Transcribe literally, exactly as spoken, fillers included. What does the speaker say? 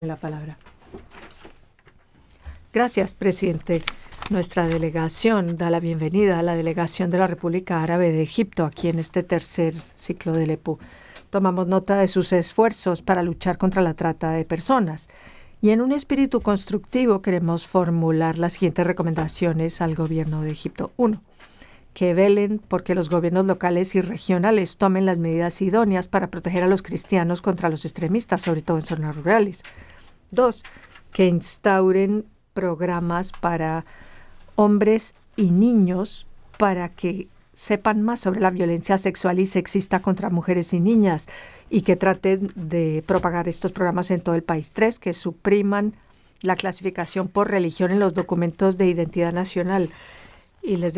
La palabra. Gracias, presidente. Nuestra delegación da la bienvenida a la delegación de la República Árabe de Egipto aquí en este tercer ciclo del E P U. Tomamos nota de sus esfuerzos para luchar contra la trata de personas y en un espíritu constructivo queremos formular las siguientes recomendaciones al gobierno de Egipto. Uno, que velen porque los gobiernos locales y regionales tomen las medidas idóneas para proteger a los cristianos contra los extremistas, sobre todo en zonas rurales. Dos, que instauren programas para hombres y niños para que sepan más sobre la violencia sexual y sexista contra mujeres y niñas y que traten de propagar estos programas en todo el país. Tres, que supriman la clasificación por religión en los documentos de identidad nacional y les